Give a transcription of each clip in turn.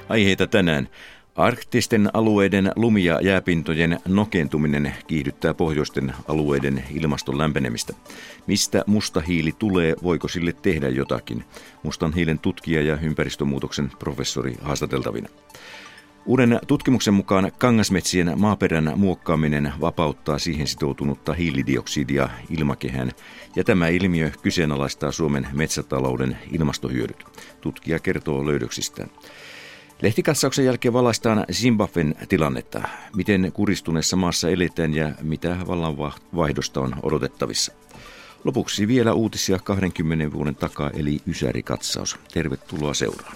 Aiheita tänään. Arktisten alueiden lumi- ja jääpintojen nokeentuminen kiihdyttää pohjoisten alueiden ilmaston lämpenemistä. Mistä musta hiili tulee, voiko sille tehdä jotakin? Mustan hiilen tutkija ja ympäristömuutoksen professori haastateltavina. Uuden tutkimuksen mukaan kangasmetsien maaperän muokkaaminen vapauttaa siihen sitoutunutta hiilidioksidia ilmakehään, ja tämä ilmiö kyseenalaistaa Suomen metsätalouden ilmastohyödyt. Tutkija kertoo löydöksistään. Lehtikatsauksen jälkeen valaistaan Zimbabwen tilannetta, miten kuristuneessa maassa eletään ja mitä vallanvaihdosta on odotettavissa. Lopuksi vielä uutisia 20 vuoden takaa, eli Ysäri-katsaus. Tervetuloa seuraan.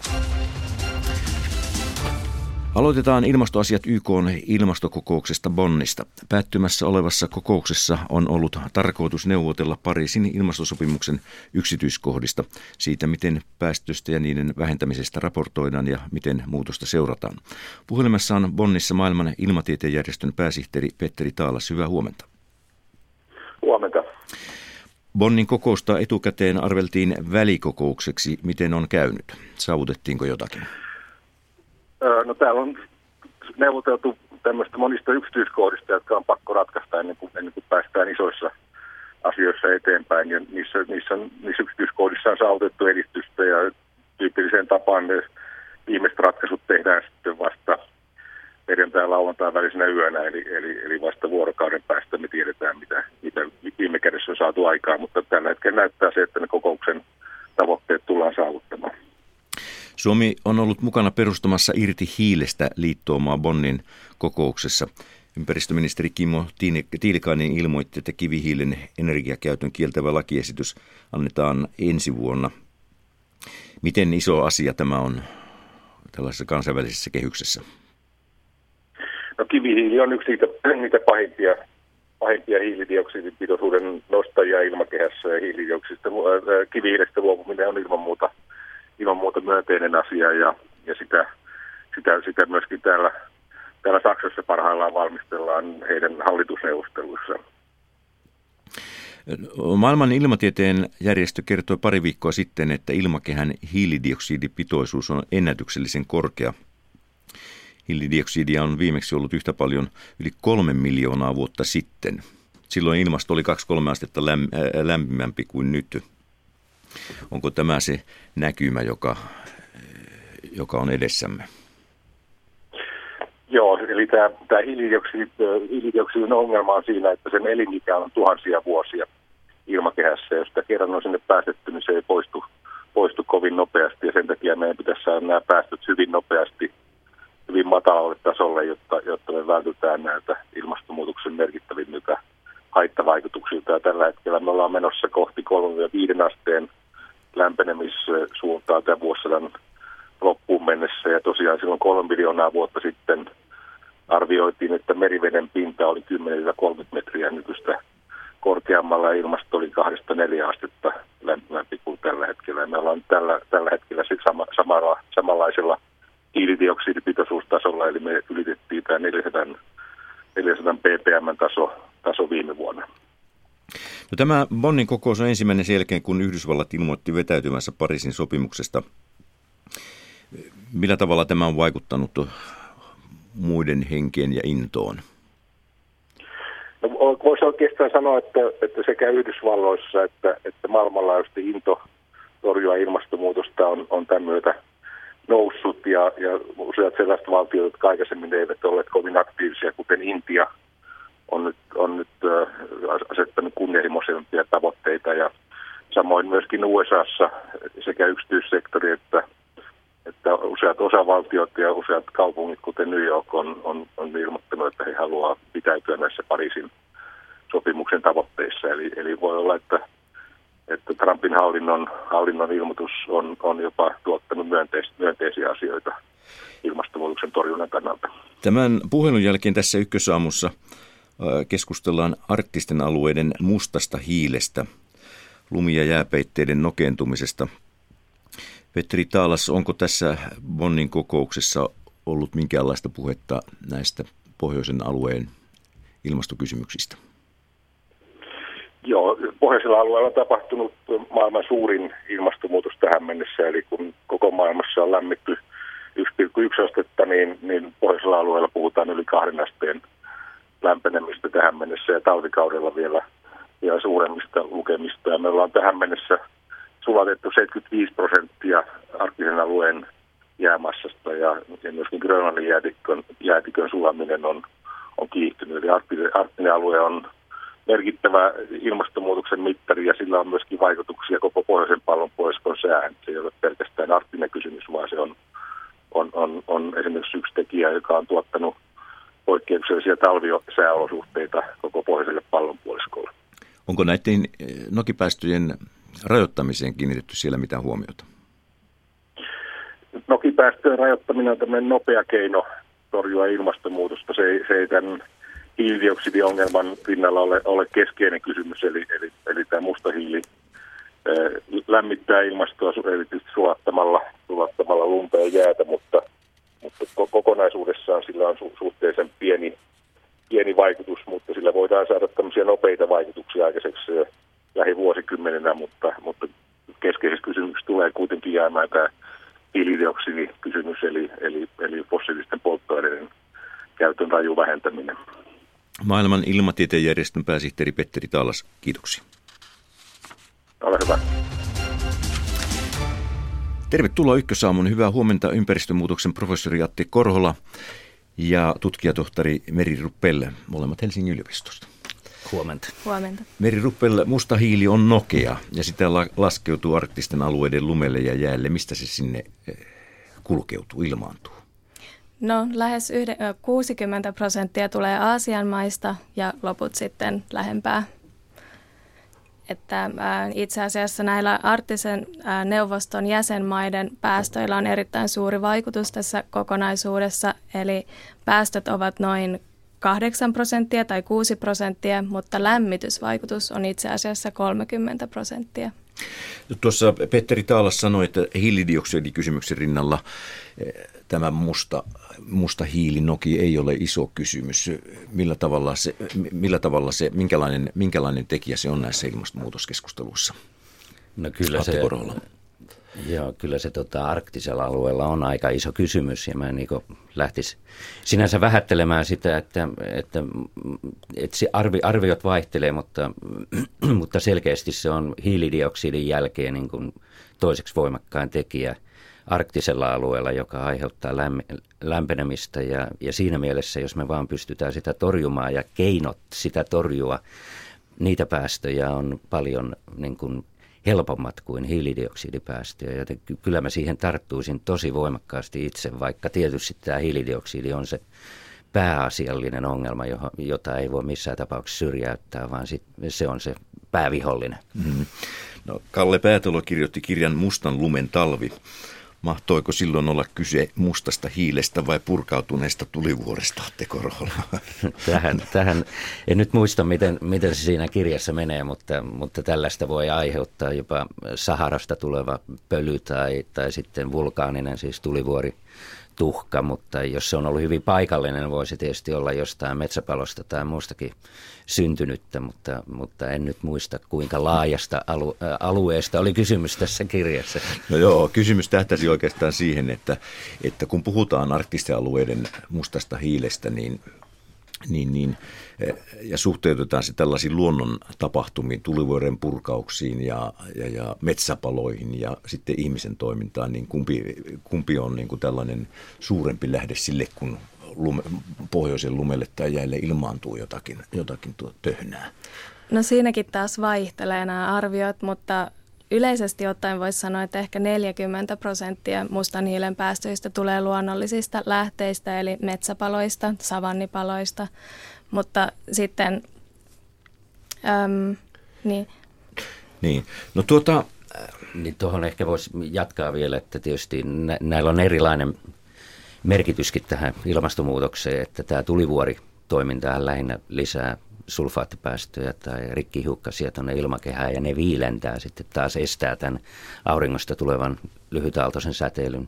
Aloitetaan ilmastoasiat YK:n ilmastokokouksesta Bonnista. Päättymässä olevassa kokouksessa on ollut tarkoitus neuvotella Pariisin ilmastosopimuksen yksityiskohdista, siitä miten päästöistä ja niiden vähentämisestä raportoidaan ja miten muutosta seurataan. Puhelimessa on Bonnissa maailman ilmatieteen järjestön pääsihteeri Petteri Taalas. Hyvää huomenta. Huomenta. Bonnin kokousta etukäteen arveltiin välikokoukseksi. Miten on käynyt? Saavutettiinko jotakin? No täällä on neuvoteltu tämmöistä monista yksityiskohdista, jotka on pakko ratkaista ennen kuin päästään isoissa asioissa eteenpäin. Ja niissä yksityiskohdissa on saavutettu edistystä ja tyypilliseen tapaan ne viimeiset ratkaisut tehdään sitten vasta perjantai- ja lauantain välisenä yönä, eli vasta vuorokauden päästä me tiedetään, mitä viime kädessä on saatu aikaan, mutta tällä hetkellä näyttää se, että ne kokouksen tavoitteet tullaan saavuttamaan. Suomi on ollut mukana perustamassa Irti hiilestä -liittoumaa Bonnin kokouksessa. Ympäristöministeri Kimmo Tiilikainen ilmoitti, että kivihiilen energiakäytön kieltävä lakiesitys annetaan ensi vuonna. Miten iso asia tämä on tällaisessa kansainvälisessä kehyksessä? No, kivihiili on yksi niitä pahimpia hiilidioksidipitoisuuden nostajia ilmakehässä, ja kivihiilestä luopuminen on ilman muuta myönteinen asia, ja sitä myöskin täällä Saksassa parhaillaan valmistellaan heidän hallitusneuvotteluissaan. Maailman ilmatieteen järjestö kertoi pari viikkoa sitten, että ilmakehän hiilidioksidipitoisuus on ennätyksellisen korkea. Hiilidioksidia on viimeksi ollut yhtä paljon yli 3 miljoonaa vuotta sitten. Silloin ilmasto oli 2-3 astetta lämpimämpi kuin nyt. Onko tämä se näkymä, joka on edessämme? Joo, eli tämä hiilidioksidin ongelma on siinä, että sen elinikä on tuhansia vuosia ilmakehässä. Jos sitä kerran on sinne päästetty, niin se ei poistu kovin nopeasti, ja sen takia meidän pitäisi saada nämä päästöt hyvin nopeasti hyvin matalalle tasolle, jotta me vältytään näiltä ilmastonmuutoksen merkittävimmiltä haittavaikutuksilta. Ja tällä hetkellä me ollaan menossa kohti 3-5 asteen lämpenemissuuntaa tämän vuosisadan loppuun mennessä. Ja tosiaan silloin 3 miljoonaa vuotta sitten arvioitiin, että meriveden pinta oli 10-30 metriä nykyistä korkeammalla, ja ilmasto oli 2-4 astetta lämpimämpi kuin tällä hetkellä. Ja me ollaan tällä hetkellä samanlaisella hiilidioksidipitoisuustasolla, eli me ylitettiin tämä 400 ppm-taso viime vuonna. No, tämä Bonnin kokous on ensimmäinen sen jälkeen, kun Yhdysvallat ilmoitti vetäytymässä Pariisin sopimuksesta. Millä tavalla tämä on vaikuttanut muiden henkeen ja intoon? No, voisi oikeastaan sanoa, että sekä Yhdysvalloissa että maailmanlaajuisesti into torjua ilmastonmuutosta on tämän myötä noussut, ja useat sellaiset valtiot, jotka aikaisemmin eivät olleet kovin aktiivisia, kuten Intia, on nyt asettanut kunnianhimoisempia tavoitteita, ja samoin myöskin USAssa sekä yksityissektori että useat osavaltiot ja useat kaupungit, kuten New York, on ilmoittanut, että he haluaa pitäytyä näissä Pariisin sopimuksen tavoitteissa. Eli voi olla, että Trumpin hallinnon ilmoitus on jopa tuottanut myönteisiä asioita ilmastonmuutoksen torjunnan kannalta. Tämän puhelun jälkeen tässä Ykkösaamussa keskustellaan arktisten alueiden mustasta hiilestä, lumi- ja jääpeitteiden nokeentumisesta. Petteri Taalas, onko tässä Bonnin kokouksessa ollut minkäänlaista puhetta näistä pohjoisen alueen ilmastokysymyksistä? Joo, pohjoisella alueella on tapahtunut maailman suurin ilmastonmuutos tähän mennessä, eli kun koko maailmassa on lämmitty 1,1 astetta, niin pohjoisella alueella puhutaan yli 2 asteen lämpenemistä tähän mennessä ja talvikaudella vielä suuremmista lukemista. Ja me ollaan tähän mennessä sulatettu 75% arktisen alueen jäämassasta ja myöskin Grönlannin jäätikön sulaminen on kiihtynyt. Eli arktinen alue on merkittävä ilmastonmuutoksen mittari ja sillä on myöskin vaikutuksia koko pohjoisen pallonpuoliskon sään. Se ei ole pelkästään arktinen kysymys, vaan se on esimerkiksi yksi tekijä, joka on tuottanut poikkeuksellisia talvisääolosuhteita koko pohjoiselle pallonpuoliskolle. Onko näiden nokipäästöjen rajoittamiseen kiinnitetty siellä mitään huomiota? Nokipäästöjen rajoittaminen on tämmöinen nopea keino torjua ilmastonmuutosta. Se ei tämän hiilidioksidiongelman rinnalla ole keskeinen kysymys, eli tämä musta hiili lämmittää ilmastoa erityisesti sulattamalla lunta ja jäätä, mutta kokonaisuudessaan sillä on suhteellisen pieni vaikutus, mutta sillä voidaan saada tämmöisiä nopeita vaikutuksia aikaiseksi lähivuosikymmenenä, mutta keskeisessä kysymyksessä tulee kuitenkin jäämään tämä hiilidioksidikysymys, eli fossiilisten polttoaineiden käytön raju vähentäminen. Maailman ilmatieteen järjestön pääsihteeri Petteri Taalas, kiitoksia. Ole hyvä. Tervetuloa Ykkösaamun. Hyvää huomenta ympäristömuutoksen professori Atte Korhola ja tutkijatohtori Meri Ruppel, molemmat Helsingin yliopistosta. Huomenta. Huomenta. Meri Ruppel, musta hiili on nokea ja sitä laskeutuu arktisten alueiden lumelle ja jäälle. Mistä se sinne kulkeutuu, ilmaantuu? No lähes 60% tulee Aasian maista ja loput sitten lähempää. Että itse asiassa näillä arktisen neuvoston jäsenmaiden päästöillä on erittäin suuri vaikutus tässä kokonaisuudessa. Eli päästöt ovat noin 8% tai 6%, mutta lämmitysvaikutus on itse asiassa 30%. Tuossa Petteri Taalas sanoi, että hiilidioksidikysymyksen rinnalla tämä musta hiilinoki ei ole iso kysymys. Minkälainen tekijä se on näissä ilmastonmuutoskeskusteluissa? No kyllä kyllä se arktisella alueella on aika iso kysymys ja mä en lähtisi sinänsä vähättelemään sitä, että arviot vaihtelee, mutta selkeästi se on hiilidioksidin jälkeen niin kuin toiseksi voimakkain tekijä arktisella alueella, joka aiheuttaa lämpenemistä ja siinä mielessä, jos me vaan pystytään sitä torjumaan ja keinot sitä torjua, niitä päästöjä on paljon niin kuin helpommat kuin hiilidioksidipäästöjä, joten kyllä mä siihen tarttuisin tosi voimakkaasti itse, vaikka tietysti tämä hiilidioksidi on se pääasiallinen ongelma, jota ei voi missään tapauksessa syrjäyttää, vaan se on se päävihollinen. Mm-hmm. No, Kalle Päätalo kirjoitti kirjan Mustan lumen talvi. Mahtoiko silloin olla kyse mustasta hiilestä vai purkautuneesta tulivuoresta, Atte Korhola? Tähän en nyt muista, miten se siinä kirjassa menee, mutta tällaista voi aiheuttaa jopa Saharasta tuleva pöly tai sitten vulkaaninen, siis tulivuori. Tuhka, mutta jos se on ollut hyvin paikallinen, voisi tietysti olla jostain metsäpalosta tai muustakin syntynyttä, mutta en nyt muista, kuinka laajasta alueesta oli kysymys tässä kirjassa. No joo, kysymys tähtäisi oikeastaan siihen, että kun puhutaan arktisten alueiden mustasta hiilestä, ja suhteutetaan se tällaisiin luonnon tapahtumiin, tulivuoren purkauksiin ja metsäpaloihin ja sitten ihmisen toimintaan, niin kumpi on niin kuin tällainen suurempi lähde sille, kun pohjoisen lumelle tai jäälle ilmaantuu jotakin töhnää? No siinäkin taas vaihtelee nämä arviot, mutta yleisesti ottaen voisi sanoa, että ehkä 40% mustan hiilen päästöistä tulee luonnollisista lähteistä, eli metsäpaloista, savannipaloista, mutta sitten, niin. No niin tuohon ehkä voisi jatkaa vielä, että tietysti näillä on erilainen merkityskin tähän ilmastonmuutokseen, että tämä tulivuoritoiminta lähinnä lisää sulfaattipäästöjä tai rikkihiukkasia tuonne ilmakehään ja ne viilentää sitten taas estää tämän auringosta tulevan lyhytaaltoisen säteilyn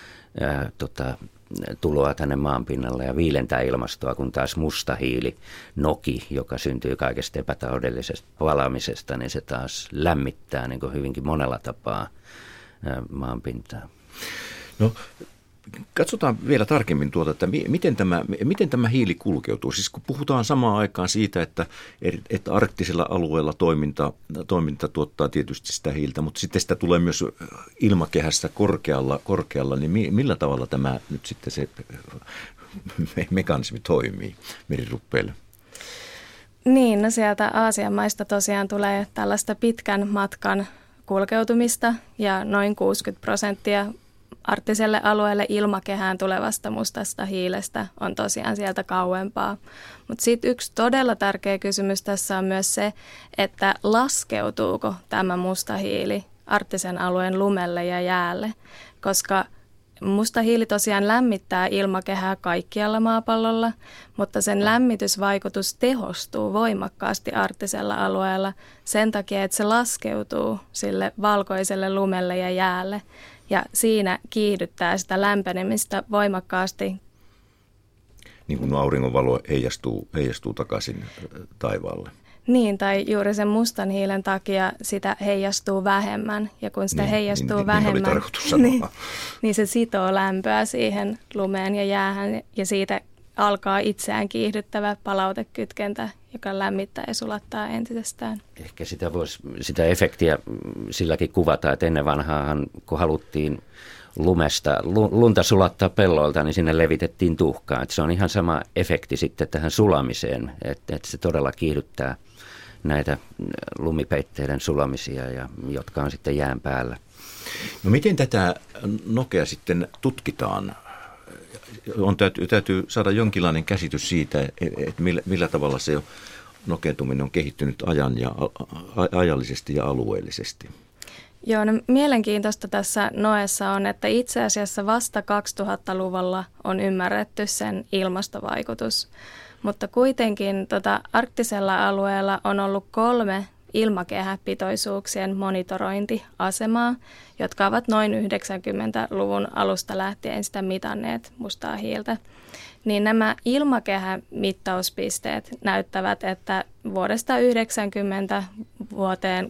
tuloa tänne maanpinnalle ja viilentää ilmastoa, kun taas musta hiili, noki, joka syntyy kaikesta epätaloudellisesta palaamisesta, niin se taas lämmittää niin kuin hyvinkin monella tapaa maanpintaa. No, Katsotaan vielä tarkemmin että miten tämä hiili kulkeutuu. Siis kun puhutaan samaan aikaan siitä, että arktisella alueella toiminta tuottaa tietysti sitä hiiltä, mutta sitten sitä tulee myös ilmakehässä korkealla, niin millä tavalla tämä nyt sitten se mekanismi toimii meriruppeille? Niin, no sieltä Aasian maista tosiaan tulee tällaista pitkän matkan kulkeutumista ja noin 60% arktiselle alueelle ilmakehään tulevasta mustasta hiilestä on tosiaan sieltä kauempaa. Mutta sitten yksi todella tärkeä kysymys tässä on myös se, että laskeutuuko tämä musta hiili arktisen alueen lumelle ja jäälle, koska musta hiili tosiaan lämmittää ilmakehää kaikkialla maapallolla, mutta sen lämmitysvaikutus tehostuu voimakkaasti arktisella alueella sen takia, että se laskeutuu sille valkoiselle lumelle ja jäälle. Ja siinä kiihdyttää sitä lämpenemistä voimakkaasti. Niin kuin auringonvalo heijastuu takaisin taivaalle. Niin, tai juuri sen mustan hiilen takia sitä heijastuu vähemmän. Ja kun sitä heijastuu vähemmän, niin se sitoo lämpöä siihen lumeen ja jäähän. Ja siitä alkaa itseään kiihdyttävä palautekytkentä, joka lämmittää ja sulattaa entisestään. Ehkä sitä efektiä silläkin kuvata, että ennen vanhaahan, kun haluttiin lunta sulattaa pelloilta, niin sinne levitettiin tuhkaa. Että se on ihan sama efekti sitten tähän sulamiseen, että se todella kiihdyttää näitä lumipeitteiden sulamisia, jotka on sitten jään päällä. No miten tätä nokea sitten tutkitaan? Täytyy saada jonkinlainen käsitys siitä, että millä tavalla se nokeutuminen on kehittynyt ajallisesti ja alueellisesti. Joo, no mielenkiintoista tässä noessa on, että itse asiassa vasta 2000-luvulla on ymmärretty sen ilmastovaikutus. Mutta kuitenkin arktisella alueella on ollut 3 ilmakehäpitoisuuksien monitorointiasemaa, jotka ovat noin 90-luvun alusta lähtien sitä mitanneet mustaa hiiltä. Niin nämä ilmakehämittauspisteet näyttävät, että vuodesta 1990 vuoteen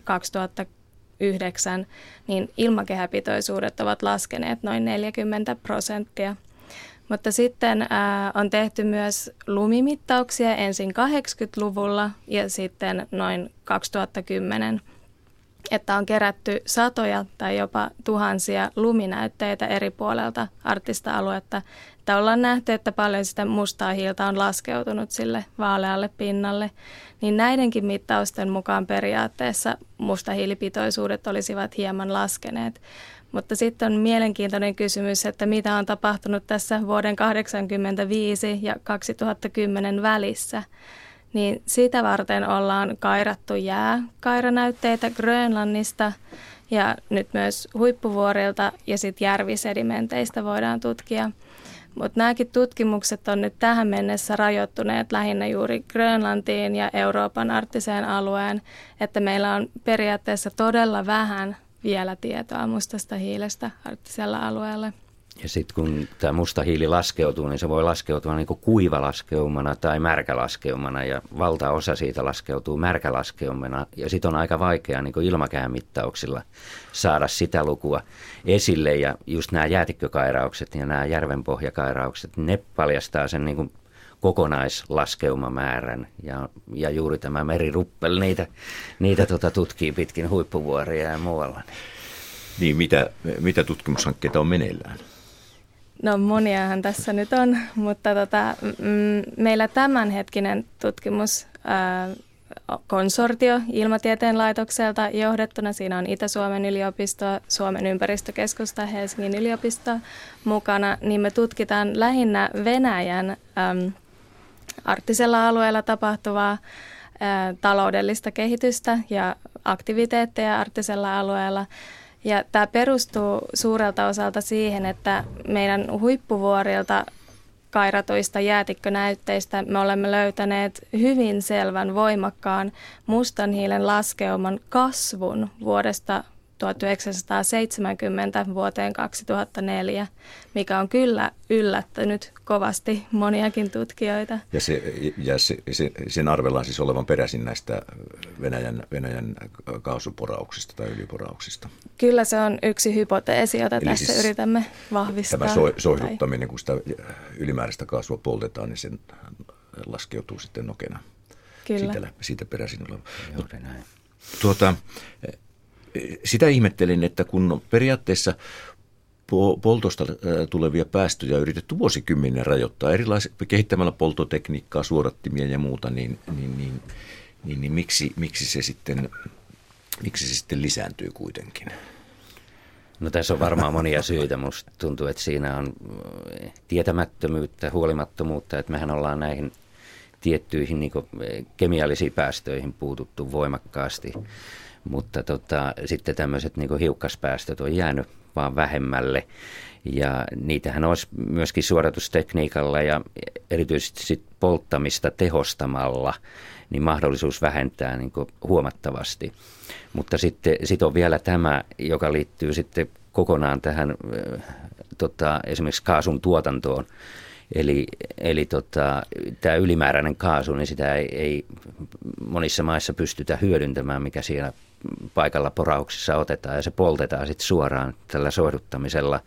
2009 niin ilmakehäpitoisuudet ovat laskeneet noin 40%. Mutta sitten on tehty myös lumimittauksia ensin 80-luvulla ja sitten noin 2010, että on kerätty satoja tai jopa tuhansia luminäytteitä eri puolelta arktista aluetta. Että ollaan nähty, että paljon sitä mustaa hiiltä on laskeutunut sille vaalealle pinnalle, niin näidenkin mittausten mukaan periaatteessa mustahiilipitoisuudet olisivat hieman laskeneet. Mutta sitten on mielenkiintoinen kysymys, että mitä on tapahtunut tässä vuoden 1985 ja 2010 välissä. Niin sitä varten ollaan kairattu jääkairanäytteitä Grönlannista ja nyt myös huippuvuorilta ja sitten järvisedimenteistä voidaan tutkia. Mutta nämäkin tutkimukset on nyt tähän mennessä rajoittuneet lähinnä juuri Grönlantiin ja Euroopan arktiseen alueen, että meillä on periaatteessa todella vähän vielä tietoa mustasta hiilestä arktisella alueella. Ja sitten kun tämä musta hiili laskeutuu, niin se voi laskeutua niin kuin kuivalaskeumana tai märkälaskeumana, ja valtaosa siitä laskeutuu märkälaskeumana. Ja sitten on aika vaikea niin kuin ilmakehän mittauksilla saada sitä lukua esille. Ja just nämä jäätikkökairaukset ja nämä järvenpohjakairaukset, ne paljastaa sen niin kuin kokonaislaskeumamäärän. Ja juuri tämä meriruppel, niitä tutkii pitkin huippuvuoria ja muualla. Niin, mitä tutkimushankkeita on meneillään? No moniahan tässä nyt on, mutta meillä tämänhetkinen tutkimuskonsortio Ilmatieteen laitokselta johdettuna. Siinä on Itä-Suomen yliopisto, Suomen ympäristökeskusta, Helsingin yliopisto mukana. Niin me tutkitaan lähinnä Venäjän arktisella alueella tapahtuvaa taloudellista kehitystä ja aktiviteetteja arktisella alueella. Ja tämä perustuu suurelta osalta siihen, että meidän huippuvuorilta kairatuista jäätikkönäytteistä me olemme löytäneet hyvin selvän voimakkaan mustan hiilen laskeuman kasvun vuodesta 1970 vuoteen 2004, mikä on kyllä yllättänyt kovasti moniakin tutkijoita. Ja sen arvellaan siis olevan peräisin näistä Venäjän kaasuporauksista tai öljyporauksista. Kyllä se on yksi hypoteesi, jota eli tässä siis yritämme vahvistaa. Tämä soihduttaminen, kun sitä ylimääräistä kaasua poltetaan, niin sen laskeutuu sitten nokena. Kyllä. Siitä peräisin oleva. Sitä ihmettelin, että kun periaatteessa poltosta tulevia päästöjä on yritetty vuosikymmenen rajoittaa kehittämällä polttotekniikkaa, suodattimia ja muuta, niin miksi se sitten lisääntyy kuitenkin? No tässä on varmaan monia syitä. Musta tuntuu, että siinä on tietämättömyyttä, huolimattomuutta, että mehän ollaan näihin tiettyihin niin kuin kemiallisiin päästöihin puututtu voimakkaasti, mutta sitten tämmöiset niin kuin hiukkaspäästöt on jäänyt vaan vähemmälle ja niitähän olisi myöskin suodatustekniikalla ja erityisesti sit polttamista tehostamalla niin mahdollisuus vähentää niin kuin huomattavasti. Mutta sitten on vielä tämä, joka liittyy sitten kokonaan tähän esimerkiksi kaasun tuotantoon. Eli tämä ylimääräinen kaasu, niin sitä ei monissa maissa pystytä hyödyntämään, mikä siinä paikalla porauksissa otetaan ja se poltetaan sitten suoraan tällä soihduttamisella.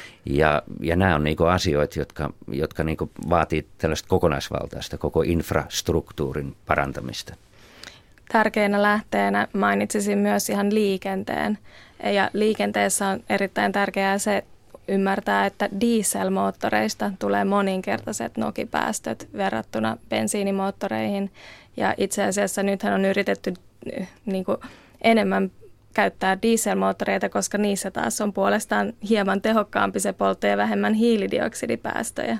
Ja nämä on niinku asioita, jotka niinku vaatii tällaista kokonaisvaltaista koko infrastruktuurin parantamista. Tärkeänä lähteenä mainitsisin myös ihan liikenteen. Ja liikenteessä on erittäin tärkeää se ymmärtää, että dieselmoottoreista tulee moninkertaiset nokipäästöt verrattuna bensiinimoottoreihin. Ja itse asiassa nythän on yritetty niin kuin enemmän käyttää dieselmoottoreita, koska niissä taas on puolestaan hieman tehokkaampi se poltto ja vähemmän hiilidioksidipäästöjä.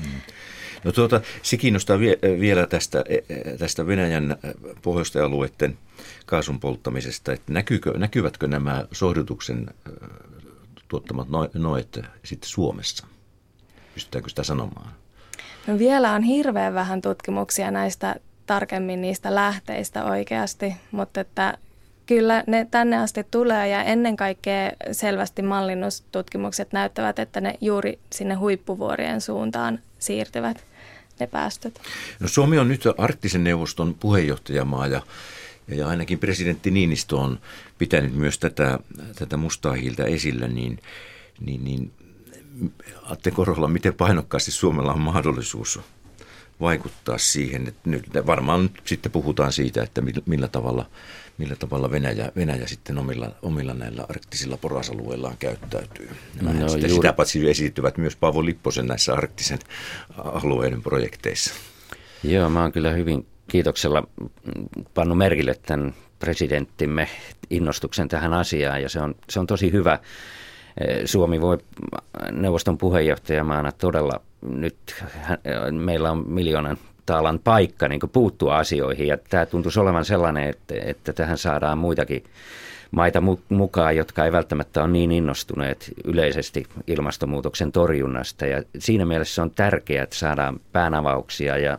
No se kiinnostaa vielä tästä Venäjän pohjoisten alueiden kaasun polttamisesta, että näkyvätkö nämä sohdutuksen tuottamat noet sitten Suomessa? Pystytäänkö sitä sanomaan? No vielä on hirveän vähän tutkimuksia näistä tarkemmin niistä lähteistä oikeasti, mutta että kyllä ne tänne asti tulee ja ennen kaikkea selvästi mallinnustutkimukset näyttävät, että ne juuri sinne huippuvuorien suuntaan siirtyvät ne päästöt. No Suomi on nyt Arktisen neuvoston puheenjohtajamaa ja ainakin presidentti Niinistö on pitänyt myös tätä mustaa hiiltä esillä, niin Atte Korhola, miten painokkaasti Suomella on mahdollisuus vaikuttaa siihen, että nyt varmaan sitten puhutaan siitä, että millä tavalla Venäjä sitten omilla näillä arktisilla porasalueillaan käyttäytyy. Sitä paitsi esiintyvät myös Paavo Lipposen näissä arktisen alueiden projekteissa. Joo, mä oon kyllä hyvin kiitoksella pannut merkille tämän presidenttimme innostuksen tähän asiaan ja se on tosi hyvä. Suomi voi neuvoston puheenjohtajamaana todella nyt, meillä on miljoonan taalan paikka niin kuin puuttua asioihin ja tämä tuntuisi olevan sellainen, että tähän saadaan muitakin maita mukaan, jotka ei välttämättä ole niin innostuneet yleisesti ilmastonmuutoksen torjunnasta ja siinä mielessä on tärkeää, että saadaan päänavauksia ja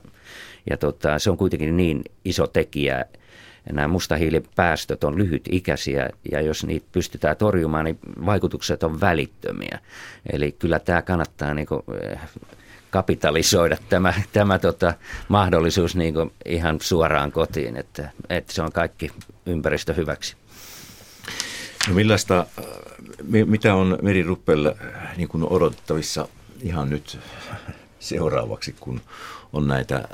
se on kuitenkin niin iso tekijä. Nämä mustahiilipäästöt on lyhytikäisiä ja jos niitä pystytään torjumaan, niin vaikutukset on välittömiä. Eli kyllä tämä kannattaa niin kuin kapitalisoida tämä mahdollisuus niin kuin ihan suoraan kotiin, että se on kaikki ympäristö hyväksi. No mitä on Meri Ruppel niin kuin odotettavissa ihan nyt seuraavaksi, kun on näitä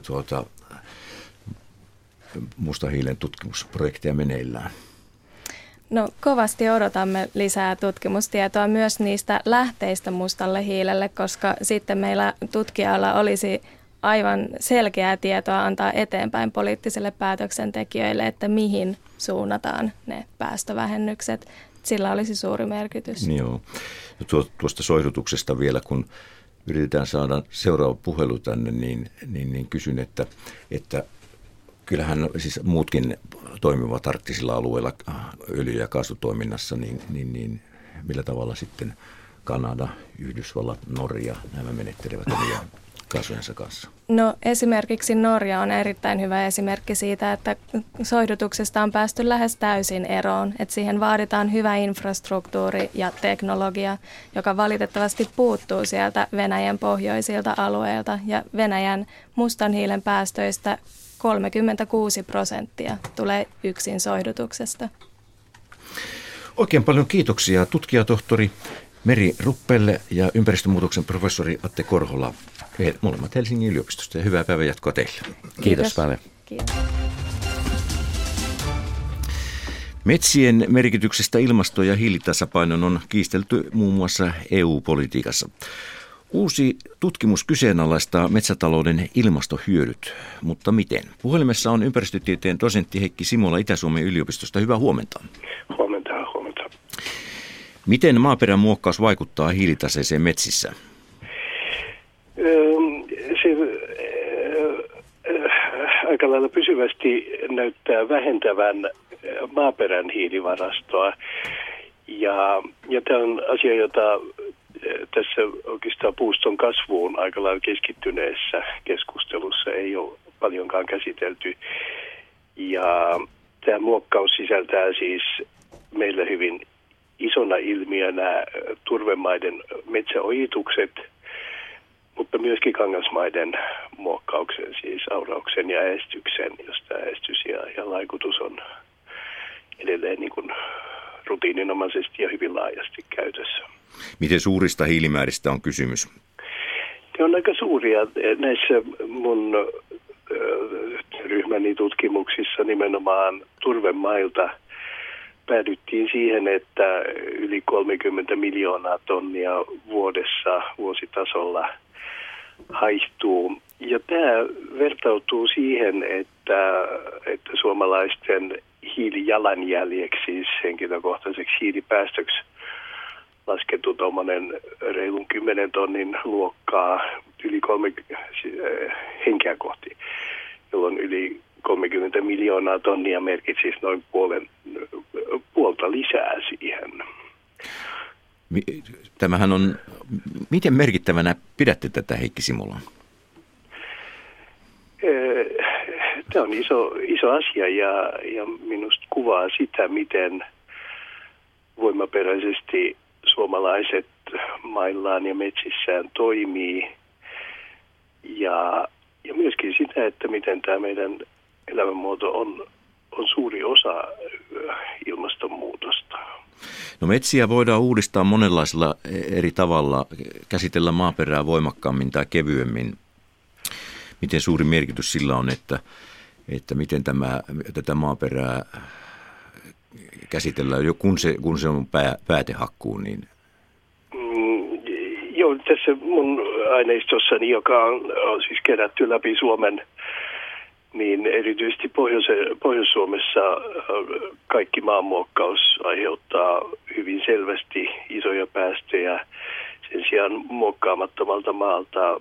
mustahiilen tutkimusprojekteja meneillään? No kovasti odotamme lisää tutkimustietoa myös niistä lähteistä mustalle hiilelle, koska sitten meillä tutkijalla olisi aivan selkeää tietoa antaa eteenpäin poliittisille päätöksentekijöille, että mihin suunnataan ne päästövähennykset. Sillä olisi suuri merkitys. Joo. Tuosta soihdutuksesta vielä, kun yritetään saada seuraava puhelu tänne, niin kysyn, että kyllähän siis muutkin toimivat arktisilla alueilla öljy- ja kaasutoiminnassa, niin millä tavalla sitten Kanada, Yhdysvallat, Norja, nämä menettelevät omia ratkaisujensa kanssa? No esimerkiksi Norja on erittäin hyvä esimerkki siitä, että soihdutuksesta on päästy lähes täysin eroon. Että siihen vaaditaan hyvä infrastruktuuri ja teknologia, joka valitettavasti puuttuu sieltä Venäjän pohjoisilta alueilta. Ja Venäjän mustan hiilen päästöistä 36% tulee yksin soihdutuksesta. Oikein paljon kiitoksia tutkijatohtori Meri Ruppelle ja ympäristömuutoksen professori Atte Korhola. Molemmat Helsingin yliopistosta ja hyvää päivänjatkoa teille. Kiitos paljon. Kiitos. Metsien merkityksestä ilmasto- ja hiilitasapainon on kiistelty muun muassa EU-politiikassa. Uusi tutkimus kyseenalaistaa metsätalouden ilmastohyödyt, mutta miten? Puhelimessa on ympäristötieteen dosentti Heikki Simola Itä-Suomen yliopistosta. Hyvää huomenta. Huomenta. Miten maaperän muokkaus vaikuttaa hiilitaseeseen metsissä? Se aika lailla pysyvästi näyttää vähentävän maaperän hiilivarastoa. Ja tämä on asia, jota tässä oikeastaan puuston kasvuun aika lailla keskittyneessä keskustelussa ei ole paljonkaan käsitelty. Ja tämä muokkaus sisältää siis meillä hyvin isona ilmiönä turvemaiden metsäojitukset, mutta myöskin kangasmaiden muokkauksen, siis aurauksen ja äestyksen, josta äestys ja laikutus on edelleen niin kuin rutiininomaisesti ja hyvin laajasti käytössä. Miten suurista hiilimääristä on kysymys? Ne on aika suuria. Näissä mun ryhmäni tutkimuksissa nimenomaan turvemailta päädyttiin siihen, että yli 30 miljoonaa tonnia vuositasolla haihtuu. Ja tämä vertautuu siihen, että suomalaisten hiilijalanjäljeksi, siis henkilökohtaiseksi hiilipäästöksi laskettu tuommoinen reilun 10 tonnin luokkaa yli 30 henkeä kohti, jolloin yli 30 miljoonaa tonnia merkitsisi noin puolta lisää siihen. Tämähän on, miten merkittävänä pidätte tätä, Heikki Simola? Tämä on iso asia ja minusta kuvaa sitä, miten voimaperäisesti suomalaiset maillaan ja metsissään toimii ja myöskin sitä, että miten tämä meidän elämänmuoto on suuri osa ilmastonmuutosta. No metsiä voidaan uudistaa monenlaisilla eri tavalla, käsitellä maaperää voimakkaammin tai kevyemmin. Miten suuri merkitys sillä on, että miten tätä maaperää käsitellään, jo kun se on päätehakkuun, niin... Joo, tässä mun aineistossani, joka on siis kerätty läpi Suomen, niin erityisesti Pohjois-Suomessa kaikki maanmuokkaus aiheuttaa hyvin selvästi isoja päästöjä. Sen sijaan muokkaamattomalta maalta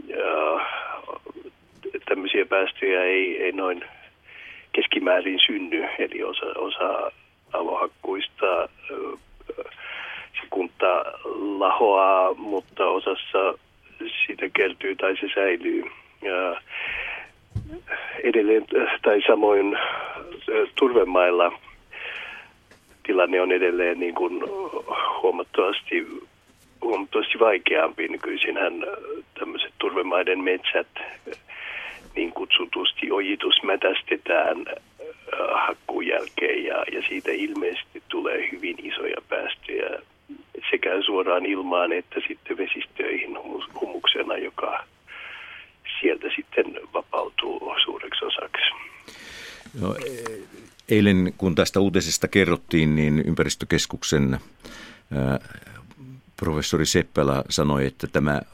tämmöisiä päästöjä ei noin keskimäärin synny, eli osa avohakkuista se kunta lahoaa, mutta osassa siitä kertyy tai se säilyy. Ja edelleen, tai samoin turvemailla tilanne on edelleen niin kuin huomattavasti vaikeampi. Nykyisinhän tämmöiset turvemaiden metsät niin kutsutusti ojitusmätästetään hakkuun jälkeen ja siitä ilmeisesti tulee hyvin isoja päästöjä sekä suoraan ilmaan että sitten vesistöihin humuksena, joka sieltä sitten vapautuu suureksi osaksi. No, eilen kun tästä uutisesta kerrottiin, niin ympäristökeskuksen professori Seppälä sanoi, että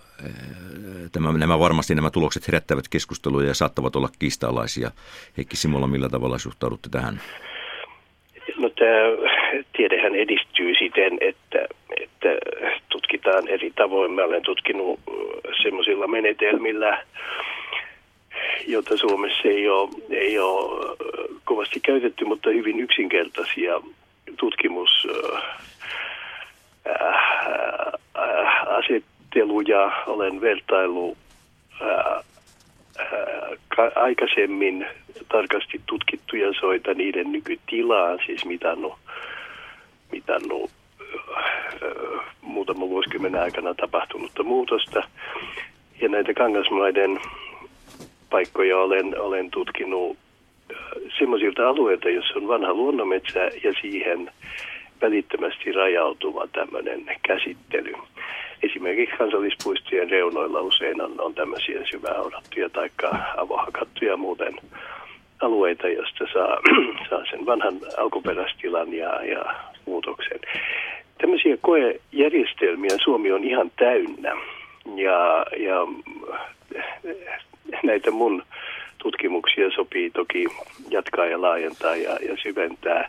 nämä tulokset herättävät keskusteluja ja saattavat olla kiista-alaisia. Heikki Simola, millä tavalla suhtaudutte tähän? No tämä tiedehän edistyy siten, että tutkitaan eri tavoin. Mä olen tutkinut semmoisilla menetelmillä, joita Suomessa ei ole kovasti käytetty, mutta hyvin yksinkertaisia tutkimusasetteluja. Olen vertaillut aikaisemmin tarkasti tutkittuja soita, niiden nykytilaan, siis mitannut muutaman vuosikymmenen aikana tapahtunutta muutosta. Ja näitä kangasmaiden paikkoja olen tutkinut semmoisilta alueilta, jossa on vanha luonnonmetsä ja siihen välittömästi rajautuva tämmöinen käsittely. Esimerkiksi kansallispuistojen reunoilla usein on tämmöisiä syvähaudattuja tai avohakattuja muuten alueita, josta saa sen vanhan alkuperäistilan ja muutoksen. Tämmöisiä koejärjestelmiä Suomi on ihan täynnä ja näitä mun tutkimuksia sopii toki jatkaa ja laajentaa ja syventää.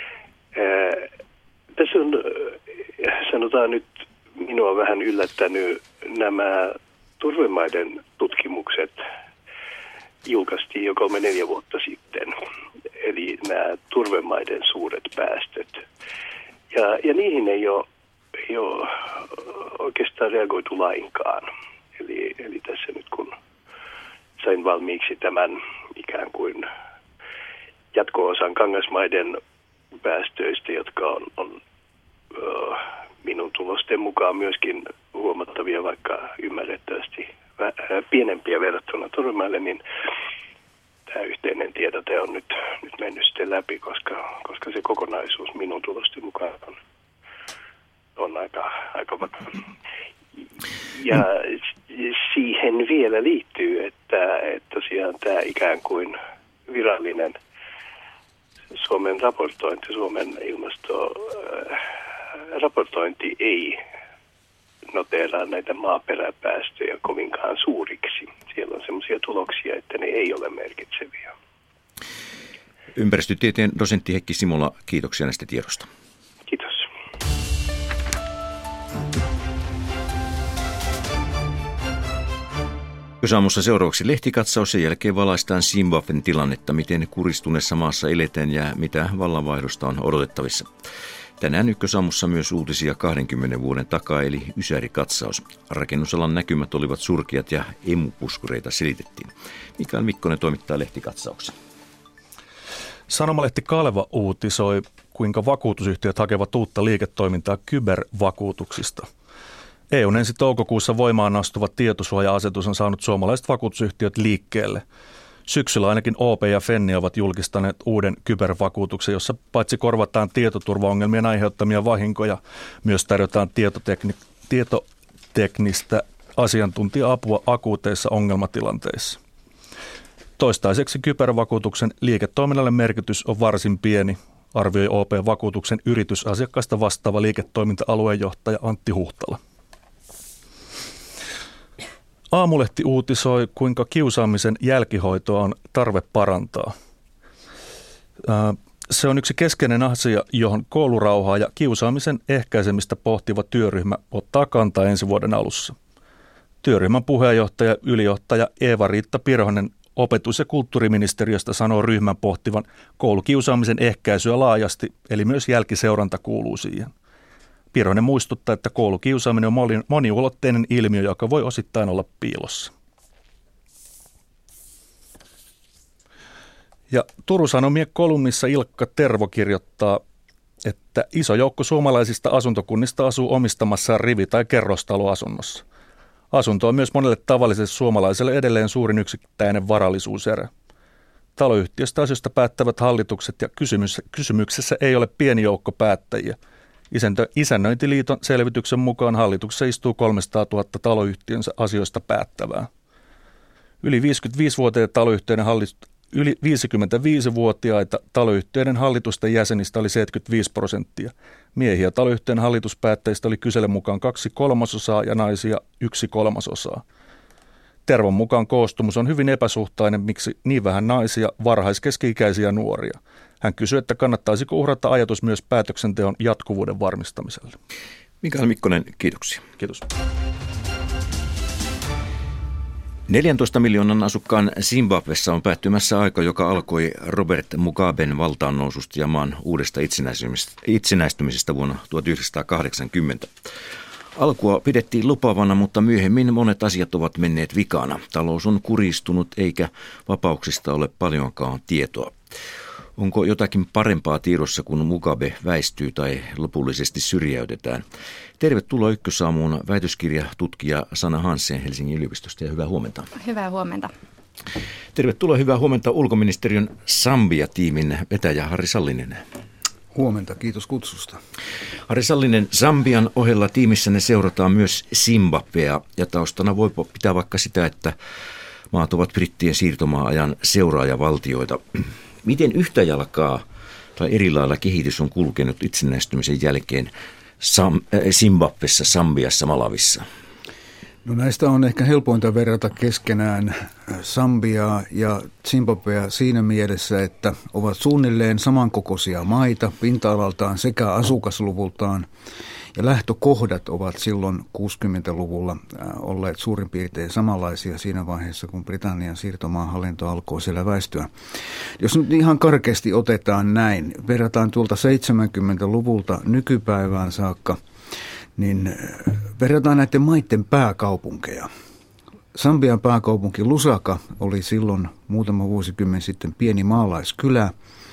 Tässä on, sanotaan nyt, minua vähän yllättänyt nämä turvemaiden tutkimukset julkaistiin jo 3-4 vuotta sitten. Eli nämä turvemaiden suuret päästöt. Ja niihin ei ole oikeastaan reagoitu lainkaan. Eli tässä nyt kun sain valmiiksi tämän ikään kuin jatko-osan kangasmaiden päästöistä, jotka on minun tulosten mukaan myöskin huomattavia, vaikka ymmärrettävästi pienempiä verrattuna turvemaille, niin tämä yhteinen tiedote on nyt mennyt sitten läpi, koska se kokonaisuus minun tulosten mukaan on aika vakava. Ja siihen vielä liittyy, että tosiaan tämä ikään kuin virallinen Suomen raportointi, Suomen ilmastoraportointi ei noteeraa näitä maaperäpäästöjä kovinkaan suuriksi. Siellä on sellaisia tuloksia, että ne ei ole merkitseviä. Ympäristötieteen dosentti Heikki Simola, kiitoksia näistä tiedosta. Kiitos. Ykkösaamussa seuraavaksi lehtikatsaus, sen jälkeen valaistaan Zimbabwen tilannetta, miten kuristuneessa maassa eletään ja mitä vallanvaihdosta on odotettavissa. Tänään Ykkösaamussa myös uutisia 20 vuoden takaa, eli ysärikatsaus. Rakennusalan näkymät olivat surkeat ja emupuskureita selitettiin. Mikael Mikkonen toimittaa lehtikatsauksen. Sanomalehti Kaleva uutisoi, kuinka vakuutusyhtiöt hakevat uutta liiketoimintaa kybervakuutuksista. EU:n ensi toukokuussa voimaan astuva tietosuoja-asetus on saanut suomalaiset vakuutusyhtiöt liikkeelle. Syksyllä ainakin OP ja Fenni ovat julkistaneet uuden kybervakuutuksen, jossa paitsi korvataan tietoturvaongelmien aiheuttamia vahinkoja, myös tarjotaan tietoteknistä asiantuntija-apua akuuteissa ongelmatilanteissa. Toistaiseksi kybervakuutuksen liiketoiminnalle merkitys on varsin pieni, arvioi OP-vakuutuksen yritysasiakkaista vastaava liiketoiminta-alueenjohtaja Antti Huhtala. Aamulehti uutisoi, kuinka kiusaamisen jälkihoitoa on tarve parantaa. Se on yksi keskeinen asia, johon koulurauhaa ja kiusaamisen ehkäisemistä pohtiva työryhmä ottaa kantaa ensi vuoden alussa. Työryhmän puheenjohtaja, ylijohtaja Eeva-Riitta Pirhonen opetus- ja kulttuuriministeriöstä sanoo ryhmän pohtivan koulukiusaamisen ehkäisyä laajasti, eli myös jälkiseuranta kuuluu siihen. Pirhonen muistuttaa, että koulukiusaaminen on moniulotteinen ilmiö, joka voi osittain olla piilossa. Ja Turun Sanomien kolumnissa Ilkka Tervo kirjoittaa, että iso joukko suomalaisista asuntokunnista asuu omistamassaan rivi- tai kerrostaloasunnossa. Asunto on myös monelle tavalliselle suomalaiselle edelleen suurin yksittäinen varallisuuserä. Taloyhtiöstä asioista päättävät hallitukset ja kysymyksessä ei ole pieni joukko päättäjiä. Isännöintiliiton selvityksen mukaan hallituksessa istuu 300 000 taloyhtiönsä asioista päättävää. Yli 55-vuotiaita taloyhtiöiden hallitusten jäsenistä oli 75%. Miehiä taloyhtiön hallituspäättäjistä oli kyselyn mukaan 2/3 ja naisia 1/3. Tervon mukaan koostumus on hyvin epäsuhtainen, miksi niin vähän naisia, varhaiskeski-ikäisiä nuoria. Hän kysyy, että kannattaisiko uhrata ajatus myös päätöksenteon jatkuvuuden varmistamiselle. Mikael Mikkonen, kiitoksia. Kiitos. 14 miljoonan asukkaan Zimbabwessa on päättymässä aika, joka alkoi Robert Mugaben valtaannoususta ja maan uudesta itsenäistymisestä vuonna 1980. Alkua pidettiin lupaavana, mutta myöhemmin monet asiat ovat menneet vikana. Talous on kuristunut eikä vapauksista ole paljonkaan tietoa. Onko jotakin parempaa tiedossa, kun Mugabe väistyy tai lopullisesti syrjäytetään? Tervetuloa Ykkösaamuun väitöskirjatutkija Sanna Hansen Helsingin yliopistosta ja hyvää huomenta. Hyvää huomenta. Tervetuloa, hyvää huomenta ulkoministeriön Sambia-tiimin vetäjä Harri Sallinen. Huomenta, kiitos kutsusta. Harri Sallinen, Sambian ohella tiimissänne seurataan myös Zimbabwea ja taustana voi pitää vaikka sitä, että maat ovat brittien siirtomaa-ajan seuraajavaltioita. Miten yhtä jalkaa tai eri lailla kehitys on kulkenut itsenäistymisen jälkeen Zimbabwessa, Sambiassa, Malavissa? No näistä on ehkä helpointa verrata keskenään Sambiaa ja Zimbabwea siinä mielessä, että ovat suunnilleen samankokoisia maita pinta-alaltaan sekä asukasluvultaan. Ja lähtökohdat ovat silloin 60-luvulla olleet suurin piirtein samanlaisia siinä vaiheessa, kun Britannian siirtomaahallinto alkoi siellä väistyä. Jos nyt ihan karkeasti otetaan näin, verrataan tuolta 70-luvulta nykypäivään saakka, niin verrataan näiden maiden pääkaupunkeja. Sambian pääkaupunki Lusaka oli silloin muutama vuosikymmen sitten pieni maalaiskylä,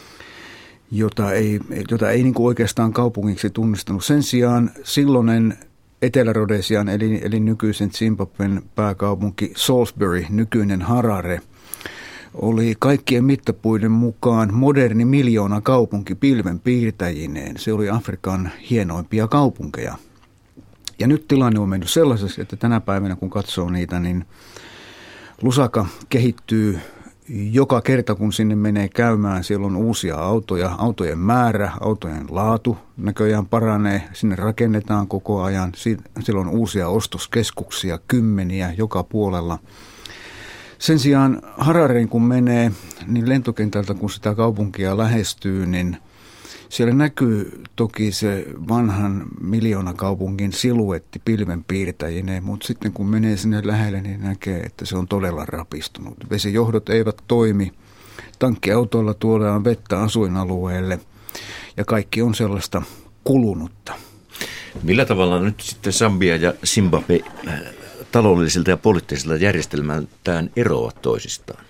jota ei niin kuin oikeastaan kaupungiksi tunnistanut. Sen sijaan silloinen Etelä-Rhodesian eli nykyisen Zimbabwen pääkaupunki Salisbury, nykyinen Harare, oli kaikkien mittapuiden mukaan moderni miljoonakaupunki pilvenpiirtäjineen. Se oli Afrikan hienoimpia kaupunkeja. Ja nyt tilanne on mennyt sellaiseksi, että tänä päivänä kun katsoo niitä, niin Lusaka kehittyy joka kerta, kun sinne menee käymään. Siellä on uusia autoja, autojen määrä, autojen laatu näköjään paranee, sinne rakennetaan koko ajan. Siellä on uusia ostoskeskuksia, kymmeniä joka puolella. Sen sijaan Harareen kun menee, niin lentokentältä kun sitä kaupunkia lähestyy, niin siellä näkyy toki se vanhan miljoonakaupungin siluetti pilvenpiirtäjineen, mutta sitten kun menee sinne lähelle, niin näkee, että se on todella rapistunut. Vesijohdot eivät toimi, tankkiautoilla tuodaan vettä asuinalueelle ja kaikki on sellaista kulunutta. Millä tavalla nyt sitten Sambia ja Zimbabwe taloudelliselta ja poliittiselta järjestelmältään eroavat toisistaan?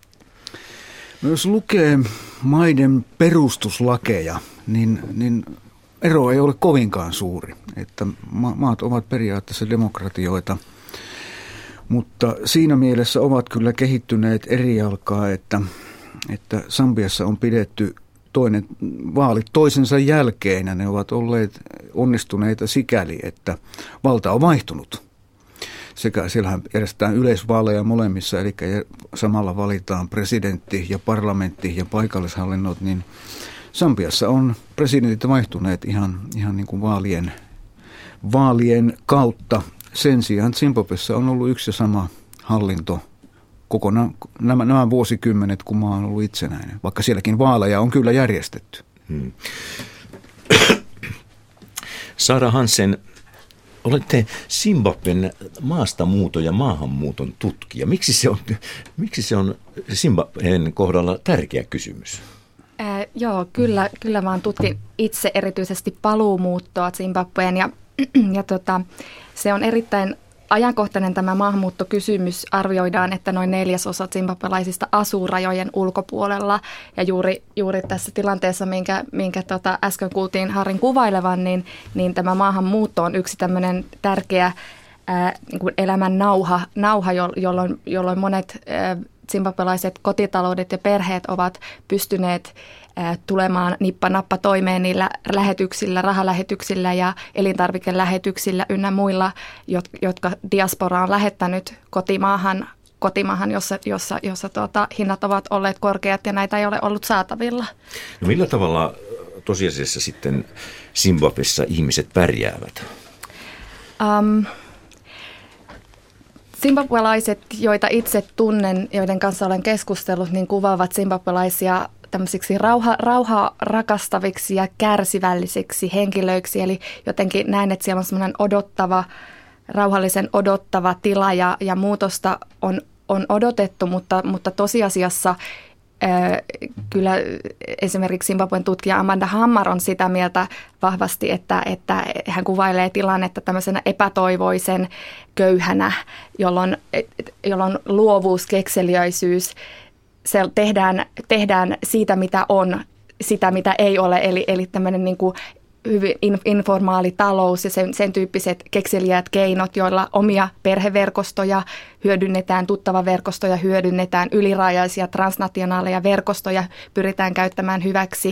No jos lukee maiden perustuslakeja, niin ero ei ole kovinkaan suuri. Että maat ovat periaatteessa demokratioita, mutta siinä mielessä ovat kyllä kehittyneet eri jalkaa, että Sambiassa on pidetty vaalit toisensa jälkeen ja ne ovat olleet onnistuneita sikäli, että valta on vaihtunut. Siellähän järjestetään yleisvaaleja molemmissa, eli samalla valitaan presidentti ja parlamentti ja paikallishallinnot, niin Sambiassa on presidentit vaihtuneet ihan niin kuin vaalien kautta. Sen sijaan Zimbabwessa on ollut yksi ja sama hallinto kokonaan nämä vuosikymmenet, kun maa on ollut itsenäinen, vaikka sielläkin vaaleja on kyllä järjestetty. Sara Hansen, olette Zimbabwen maastamuuton ja maahanmuuton tutkija. Miksi se on Zimbabwen kohdalla tärkeä kysymys? Joo, kyllä vaan tutkin itse erityisesti paluumuuttoa Zimbabween ja se on erittäin ajankohtainen tämä maahanmuuttokysymys. Arvioidaan, että noin 1/4 zimbabwelaisista asuu rajojen ulkopuolella ja juuri tässä tilanteessa, minkä äsken kuultiin Harrin kuvailevan, niin tämä maahanmuutto on yksi tämmöinen tärkeä niin kuin elämän nauha, jolloin monet zimbabwelaiset kotitaloudet ja perheet ovat pystyneet tulemaan nippa-nappa toimeen niillä lähetyksillä, rahalähetyksillä ja elintarvikelähetyksillä ynnä muilla, jotka diaspora on lähettänyt kotimaahan jossa hinnat ovat olleet korkeat ja näitä ei ole ollut saatavilla. No millä tavalla tosiasiassa sitten Zimbabwessa ihmiset pärjäävät? Zimbabwelaiset, joita itse tunnen, joiden kanssa olen keskustellut, niin kuvaavat zimbabwelaisia tämmöisiksi rauhaa rakastaviksi ja kärsivällisiksi henkilöiksi. Eli jotenkin näen, että siellä on semmoinen rauhallisen odottava tila ja muutosta on odotettu, mutta tosiasiassa kyllä esimerkiksi Zimbabwen tutkija Amanda Hammar on sitä mieltä vahvasti, että hän kuvailee tilannetta tämmöisenä epätoivoisen köyhänä, jolloin luovuus, kekseliäisyys, se tehdään siitä, mitä on, sitä, mitä ei ole, eli tämmöinen niin kuin hyvin informaali talous ja sen tyyppiset kekseliäät keinot, joilla omia perheverkostoja hyödynnetään, tuttavaverkostoja hyödynnetään, ylirajaisia transnationaaleja verkostoja pyritään käyttämään hyväksi,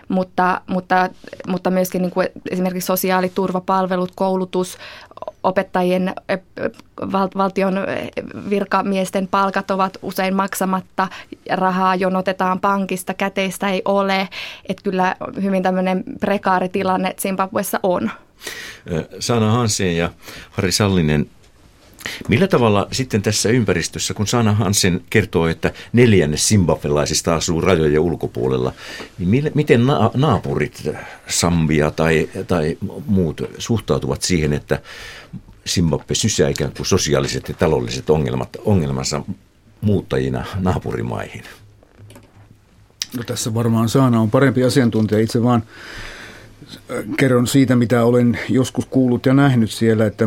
mutta myöskin niin kuin esimerkiksi sosiaaliturvapalvelut, koulutus, opettajien, valtion virkamiesten palkat ovat usein maksamatta, rahaa jonotetaan pankista, käteistä ei ole, että kyllä hyvin tämmöinen prekaari tilanne Zimbabwessa on. Sanna Hansen ja Harri Sallinen, millä tavalla sitten tässä ympäristössä, kun Sanna Hansen kertoo, että 1/4 zimbabwelaisista asuu rajojen ulkopuolella, niin miten naapurit, Sambia tai muut suhtautuvat siihen, että Zimbabwe sysää ikään kuin sosiaaliset ja taloudelliset ongelmansa muuttajina naapurimaihin? No tässä varmaan Saana on parempi asiantuntija. Itse vaan kerron siitä, mitä olen joskus kuullut ja nähnyt siellä, että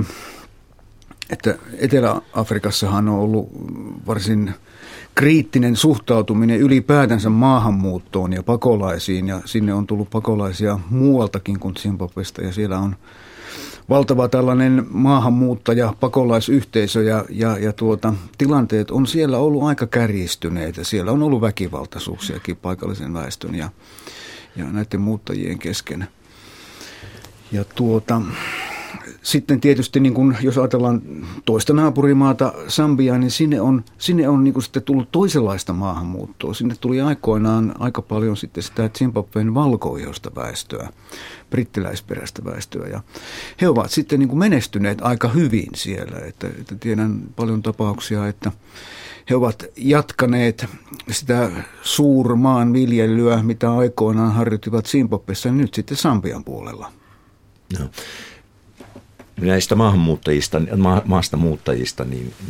Etelä-Afrikassahan on ollut varsin kriittinen suhtautuminen ylipäätänsä maahanmuuttoon ja pakolaisiin, ja sinne on tullut pakolaisia muualtakin kuin Zimbabwesta, ja siellä on valtava tällainen maahanmuuttaja, pakolaisyhteisö, ja tilanteet on siellä ollut aika kärjistyneitä. Siellä on ollut väkivaltaisuuksiakin paikallisen väestön ja näiden muuttajien kesken. Ja sitten tietysti, niin kun, jos ajatellaan toista naapurimaata, Sambiaa, niin sinne on niin kun sitten tullut toisenlaista maahanmuuttoa. Sinne tuli aikoinaan aika paljon sitten sitä Zimbabwen valkoihoista väestöä, brittiläisperäistä väestöä. Ja he ovat sitten niin kun menestyneet aika hyvin siellä. Että tiedän paljon tapauksia, että he ovat jatkaneet sitä suurmaan viljelyä, mitä aikoinaan harjoittivat Zimbabwessa, niin nyt sitten Sambian puolella. No. Näistä maastamuuttajista,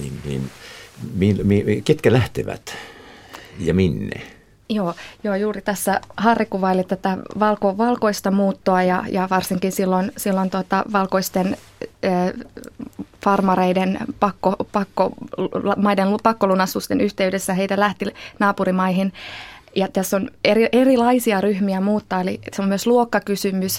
ketkä lähtevät ja minne? Joo, juuri tässä Harri kuvaili tätä valkoista muuttoa ja varsinkin silloin valkoisten farmareiden maiden pakkolunastusten yhteydessä heitä lähti naapurimaihin. Ja tässä on erilaisia ryhmiä muuttaa, eli se on myös luokkakysymys.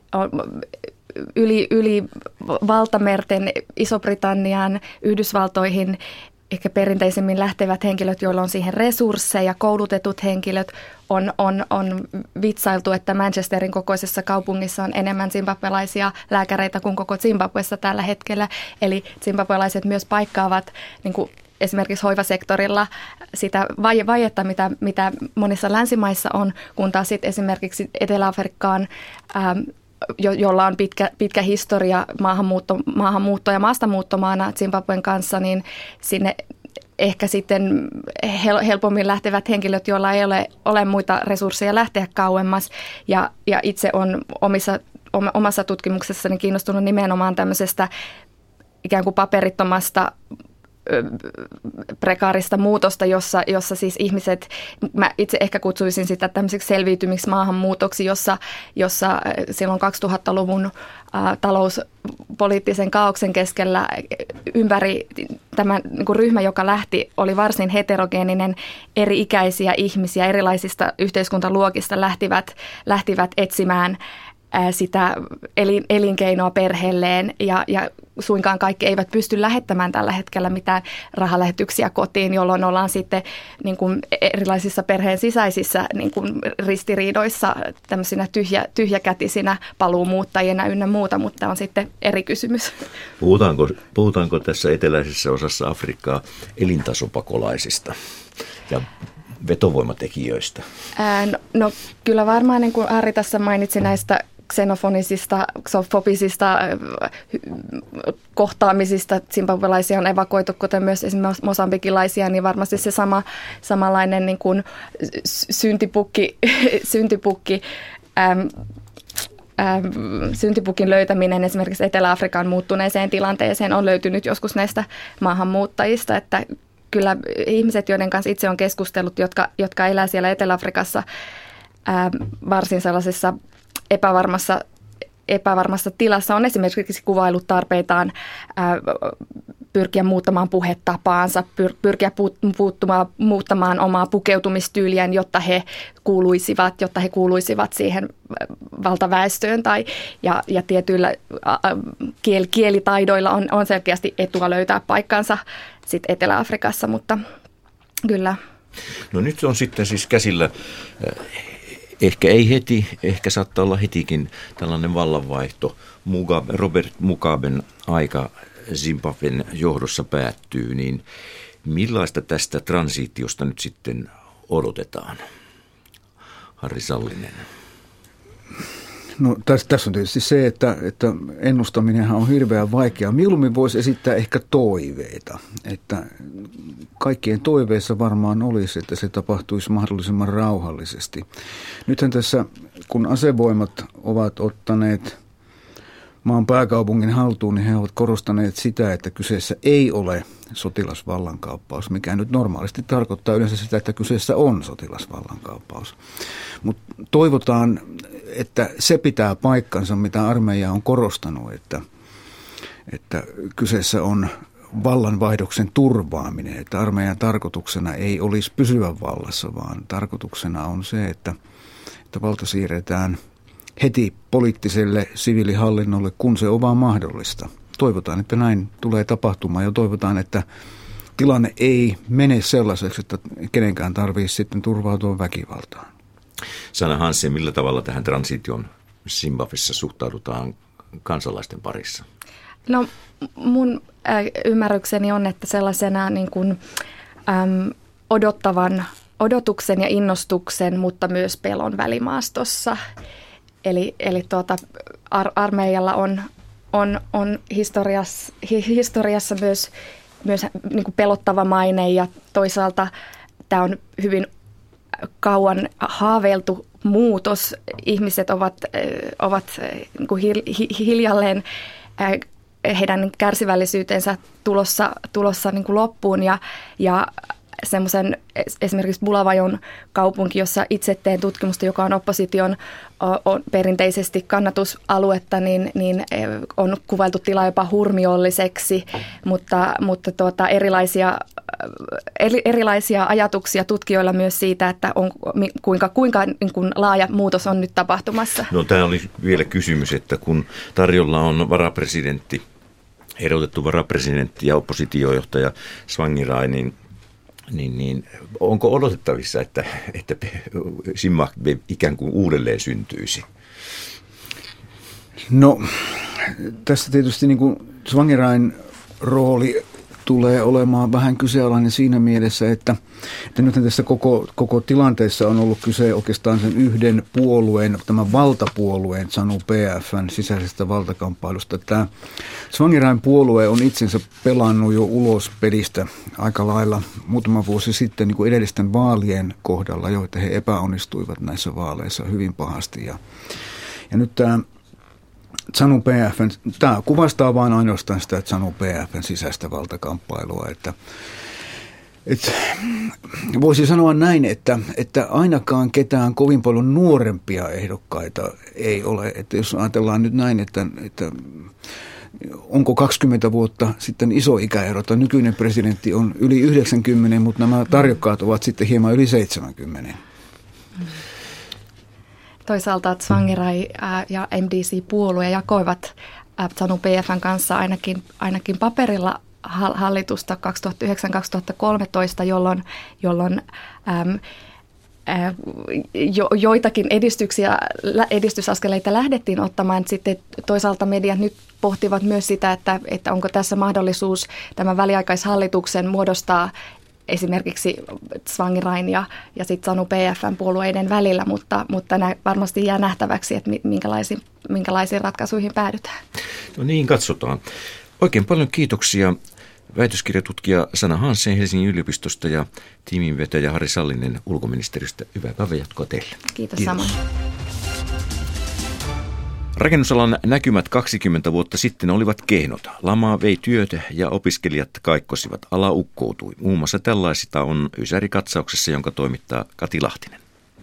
Yli valtamerten, Iso-Britanniaan, Yhdysvaltoihin ehkä perinteisemmin lähtevät henkilöt, joilla on siihen resursseja, koulutetut henkilöt, on vitsailtu, että Manchesterin kokoisessa kaupungissa on enemmän zimbabwelaisia lääkäreitä kuin koko Zimbabwessa tällä hetkellä. Eli zimbabwelaiset myös paikkaavat niin kuin esimerkiksi hoivasektorilla sitä vajetta, mitä monissa länsimaissa on, kun taas sitten esimerkiksi Etelä-Afrikkaan, jolla on pitkä historia maahanmuutto- ja maastamuuttomaana Zimbabwen kanssa, niin sinne ehkä sitten helpommin lähtevät henkilöt, joilla ei ole muita resursseja lähteä kauemmas. Ja itse on omassa tutkimuksessani kiinnostunut nimenomaan tämmöisestä ikään kuin paperittomasta prekaarista muutosta, jossa siis ihmiset, mä itse ehkä kutsuisin sitä tämmöiseksi selviytymiksi maahanmuutoksi, jossa silloin 2000-luvun talouspoliittisen kaaoksen keskellä ympäri tämä niin kuin ryhmä, joka lähti, oli varsin heterogeeninen, eri-ikäisiä ihmisiä erilaisista yhteiskuntaluokista lähtivät etsimään sitä elinkeinoa perheelleen ja suinkaan kaikki eivät pysty lähettämään tällä hetkellä mitään rahalähetyksiä kotiin, jolloin ollaan sitten niin kuin erilaisissa perheen sisäisissä niin kuin ristiriidoissa tämmöisinä tyhjäkätisinä paluumuuttajina ynnä muuta, mutta on sitten eri kysymys. Puhutaanko tässä eteläisessä osassa Afrikkaa elintasopakolaisista ja vetovoimatekijöistä? No kyllä varmaan, niin kuin Harri tässä mainitsi näistä xenofobisista kohtaamisista, zimbabwelaisia on evakuoitu, kuten myös esimerkiksi mosambikilaisia, niin varmasti se samanlainen niin kuin syntipukin löytäminen esimerkiksi Etelä-Afrikan muuttuneeseen tilanteeseen on löytynyt joskus näistä maahanmuuttajista, että kyllä ihmiset, joiden kanssa itse on keskustellut, jotka elää siellä Etelä-Afrikassa varsin sellaisessa epävarmassa tilassa, on esimerkiksi kuvailut tarpeitaan pyrkiä muuttamaan puhetapaansa, pyrkiä muuttamaan omaa pukeutumistyyliään, jotta he kuuluisivat siihen valtaväestöön ja tietyillä kielitaidoilla on selkeästi etua löytää paikkansa sit Etelä-Afrikassa, mutta kyllä. No nyt on sitten siis käsillä, ehkä ei heti, ehkä saattaa olla hetikin tällainen vallanvaihto. Robert Mugaben aika Zimbabwen johdossa päättyy, niin millaista tästä transitiosta nyt sitten odotetaan? Harri Sallinen. No tässä on tietysti se, että ennustaminenhan on hirveän vaikeaa. Mieluummin voisi esittää ehkä toiveita, että kaikkien toiveissa varmaan olisi, että se tapahtuisi mahdollisimman rauhallisesti. Nythän tässä, kun asevoimat ovat ottaneet maan pääkaupungin haltuun, niin he ovat korostaneet sitä, että kyseessä ei ole sotilasvallankaappaus, mikä nyt normaalisti tarkoittaa yleensä sitä, että kyseessä on sotilasvallankaappaus. Mutta toivotaan, että se pitää paikkansa, mitä armeija on korostanut, että kyseessä on vallanvaihdoksen turvaaminen, että armeijan tarkoituksena ei olisi pysyä vallassa, vaan tarkoituksena on se, että valta siirretään heti poliittiselle siviilihallinnolle, kun se on vaan mahdollista. Toivotaan, että näin tulee tapahtumaan ja toivotaan, että tilanne ei mene sellaiseksi, että kenenkään tarvitsisi sitten turvautua väkivaltaan. Sanna Hansen, millä tavalla tähän transition Zimbabwessa suhtaudutaan kansalaisten parissa? No mun ymmärrykseni on, että sellaisena niin kuin, odotuksen ja innostuksen, mutta myös pelon välimaastossa. Eli armeijalla on historiassa myös niin kuin pelottava maine ja toisaalta tämä on hyvin kauan haaveiltu muutos. Ihmiset ovat niin kuin hiljalleen heidän kärsivällisyytensä tulossa niin kuin loppuun ja semmoisen esimerkiksi Bulawajon kaupunki, jossa itse teen tutkimusta, joka on opposition on perinteisesti kannatusaluetta, niin on kuvailtu tila jopa hurmiolliseksi, mutta erilaisia ajatuksia tutkijoilla myös siitä, että kuinka niin kuin laaja muutos on nyt tapahtumassa. No tämä oli vielä kysymys, että kun tarjolla on varapresidentti, erotettu varapresidentti ja oppositiojohtaja Tsvangirai, niin onko odotettavissa, että Zimbabwe ikään kuin uudelleen syntyisi? No, tässä tietysti niin kuin Tsvangirain rooli tulee olemaan vähän kyseenalainen siinä mielessä, että nyt tässä koko tilanteessa on ollut kyse oikeastaan sen yhden puolueen, tämän valtapuolueen ZANU-PF:n sisäisestä valtakamppailusta. Tämä Tsvangirain puolue on itsensä pelannut jo ulos pelistä aika lailla muutama vuosi sitten niin kuin edellisten vaalien kohdalla, joita he epäonnistuivat näissä vaaleissa hyvin pahasti. Ja nyt tämä ZANU-PF:n, tämä kuvastaa vain ainoastaan sitä ZANU-PF:n sisäistä valtakamppailua, että voisi sanoa näin, että ainakaan ketään kovin paljon nuorempia ehdokkaita ei ole, että jos ajatellaan nyt näin, että onko 20 vuotta sitten iso ikäero, että nykyinen presidentti on yli 90, mutta nämä tarjokkaat ovat sitten hieman yli 70. Toisaalta Tsvangirai ja MDC-puolue jakoivat ZANU-PF:n kanssa ainakin paperilla hallitusta 2009-2013, jolloin joitakin edistysaskeleita lähdettiin ottamaan. Sitten toisaalta mediat nyt pohtivat myös sitä, että onko tässä mahdollisuus tämän väliaikaishallituksen muodostaa esimerkiksi Tsvangirain ja sitten ZANU-PF:n puolueiden välillä, mutta varmasti jää nähtäväksi, että minkälaisiin ratkaisuihin päädytään. No niin, katsotaan. Oikein paljon kiitoksia väitöskirjatutkija Sanna Hansen Helsingin yliopistosta ja tiiminvetäjä Harri Sallinen ulkoministeriöstä. Hyvää päivänjatkoa teille. Kiitos samoin. Rakennusalan näkymät 20 vuotta sitten olivat keinot. Lama vei työt ja opiskelijat kaikkosivat. Ala ukkoutui. Muun muassa tällaisista on Ysäri-katsauksessa, jonka toimittaa Kati Lahtinen.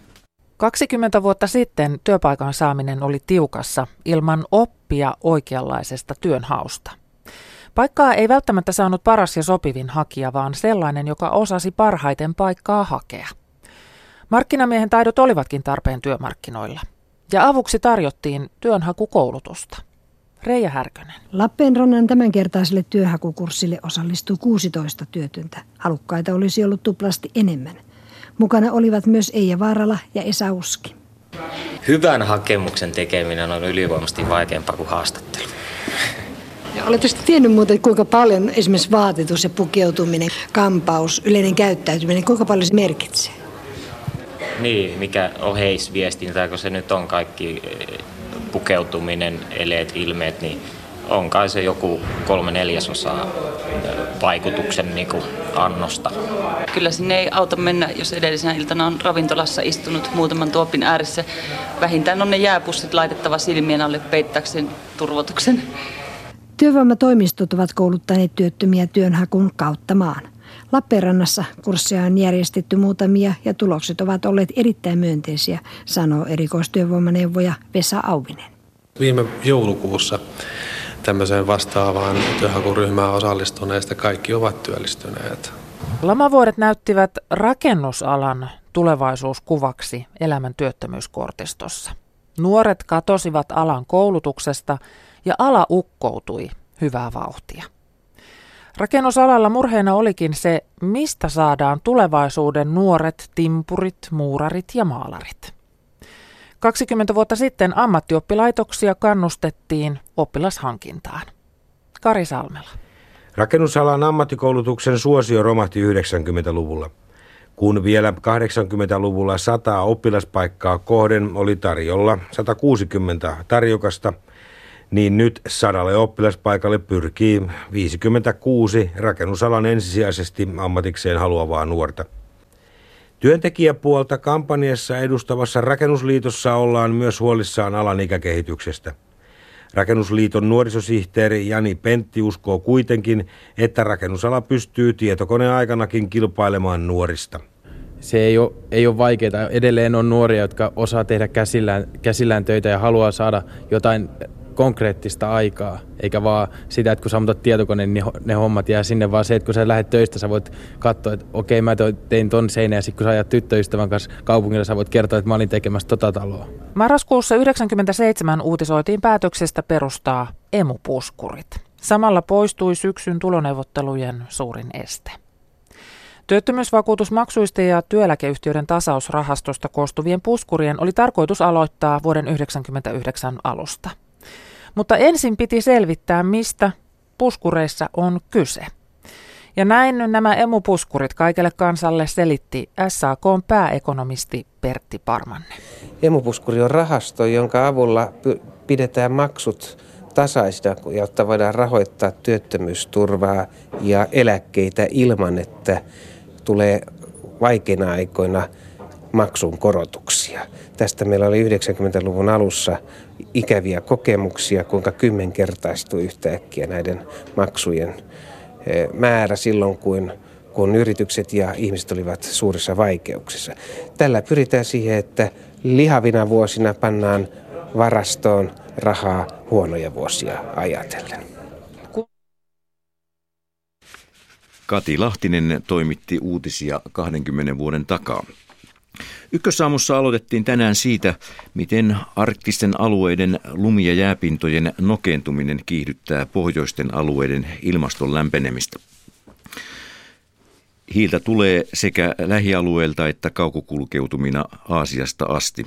20 vuotta sitten työpaikan saaminen oli tiukassa ilman oppia oikeanlaisesta työnhausta. Paikkaa ei välttämättä saanut paras ja sopivin hakija, vaan sellainen, joka osasi parhaiten paikkaa hakea. Markkinamiehen taidot olivatkin tarpeen työmarkkinoilla. Ja avuksi tarjottiin työnhakukoulutusta. Reija Härkönen. Lappeenrannan tämänkertaiselle työhakukurssille osallistui 16 työtöntä. Halukkaita olisi ollut tuplasti enemmän. Mukana olivat myös Eija Vaarala ja Esa Uski. Hyvän hakemuksen tekeminen on ylivoimaisesti vaikeampaa kuin haastattelu. Ja olette sitten tiennyt muuten, kuinka paljon esimerkiksi vaatetus ja pukeutuminen, kampaus, yleinen käyttäytyminen, kuinka paljon se merkitsee? Niin, mikä oheisviestintä, kun se nyt on kaikki pukeutuminen, eleet, ilmeet, niin on kai se joku 3/4 vaikutuksen niin kuin annosta. Kyllä sinne ei auta mennä, jos edellisenä iltana on ravintolassa istunut muutaman tuopin ääressä. Vähintään on ne jääpussit laitettava silmien alle peittääkseen turvotuksen. Työvoimatoimistot ovat kouluttaneet työttömiä työnhakun kautta maan. Lappeenrannassa kursseja on järjestetty muutamia ja tulokset ovat olleet erittäin myönteisiä, sanoo erikoistyövoimaneuvoja Vesa Auvinen. Viime joulukuussa tämmöiseen vastaavaan työnhakuryhmään osallistuneista kaikki ovat työllistyneet. Lamavuodet näyttivät rakennusalan tulevaisuuskuvaksi elämän työttömyyskortistossa. Nuoret katosivat alan koulutuksesta ja ala ukkoutui hyvää vauhtia. Rakennusalalla murheena olikin se, mistä saadaan tulevaisuuden nuoret timpurit, muurarit ja maalarit. 20 vuotta sitten ammattioppilaitoksia kannustettiin oppilashankintaan. Kari Salmela. Rakennusalan ammattikoulutuksen suosio romahti 90-luvulla. Kun vielä 80-luvulla 100 oppilaspaikkaa kohden oli tarjolla 160 tarjokasta, niin nyt 100 oppilaspaikalle pyrkii 56 rakennusalan ensisijaisesti ammatikseen haluavaa nuorta. Työntekijäpuolta kampanjassa edustavassa Rakennusliitossa ollaan myös huolissaan alan ikäkehityksestä. Rakennusliiton nuorisosihteeri Jani Pentti uskoo kuitenkin, että rakennusala pystyy tietokoneaikanakin kilpailemaan nuorista. Se ei ole vaikeaa. Edelleen on nuoria, jotka osaa tehdä käsillään töitä ja haluaa saada jotain konkreettista aikaa, eikä vaan sitä, että kun sammutat tietokoneen, niin ne hommat jää sinne, vaan se, että kun sä lähdet töistä, sä voit katsoa, että okei, mä tein ton seinän, ja sitten kun sä ajat tyttöystävän kanssa kaupungilla, sä voit kertoa, että mä olin tekemässä tota taloa. Marraskuussa 1997 uutisoitiin päätöksestä perustaa emupuskurit. Samalla poistui syksyn tuloneuvottelujen suurin este. Työttömyysvakuutusmaksuista ja työeläkeyhtiöiden tasausrahastosta koostuvien puskurien oli tarkoitus aloittaa vuoden 1999 alusta. Mutta ensin piti selvittää, mistä puskureissa on kyse. Ja näin nämä emupuskurit kaikelle kansalle selitti SAK:n pääekonomisti Pertti Parmanne. Emupuskuri on rahasto, jonka avulla pidetään maksut tasaisina, jotta voidaan rahoittaa työttömyysturvaa ja eläkkeitä ilman, että tulee vaikeina aikoina maksun korotuksia. Tästä meillä oli 90-luvun alussa ikäviä kokemuksia, kuinka 10-kertaistui yhtäkkiä näiden maksujen määrä silloin, kun yritykset ja ihmiset olivat suurissa vaikeuksissa. Tällä pyritään siihen, että lihavina vuosina pannaan varastoon rahaa huonoja vuosia ajatellen. Kati Lahtinen toimitti uutisia 20 vuoden takaa. Ykkösaamussa aloitettiin tänään siitä, miten arktisten alueiden lumi- ja jääpintojen nokeentuminen kiihdyttää pohjoisten alueiden ilmaston lämpenemistä. Hiiltä tulee sekä lähialueilta että kaukokulkeutumina Aasiasta asti.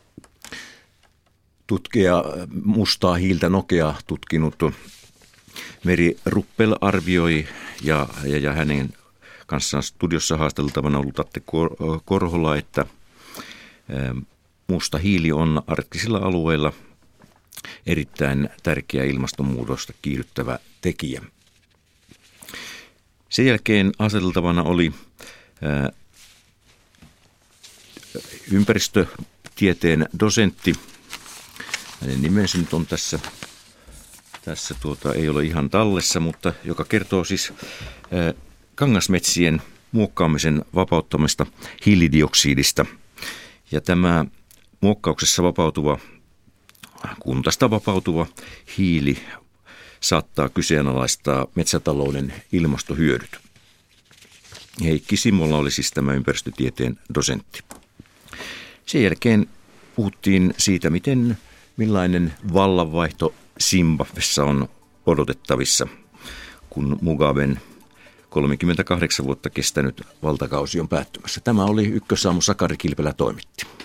Tutkija mustaa hiiltä nokea tutkinut Meri Ruppel arvioi ja hänen kanssaan studiossa haasteltavana ollut Atte Korhola, että musta hiili on arktisilla alueilla erittäin tärkeä ilmastonmuutosta kiihdyttävä tekijä. Sen jälkeen haasteltavana oli ympäristötieteen dosentti Hänen nimensä nyt on tässä ei ole ihan tallessa, mutta joka kertoo siis kangasmetsien muokkaamisen vapauttamista hiilidioksidista. Ja tämä muokkauksessa kuntasta vapautuva hiili saattaa kyseenalaistaa metsätalouden ilmastohyödyt. Heikki Simola oli siis tämä ympäristötieteen dosentti. Sen jälkeen puhuttiin siitä, millainen vallanvaihto Zimbabwessa on odotettavissa, kun Mugaben 38 vuotta kestänyt valtakausi on päättymässä. Tämä oli Ykkösaamu, Sakari Kilpelä toimitti.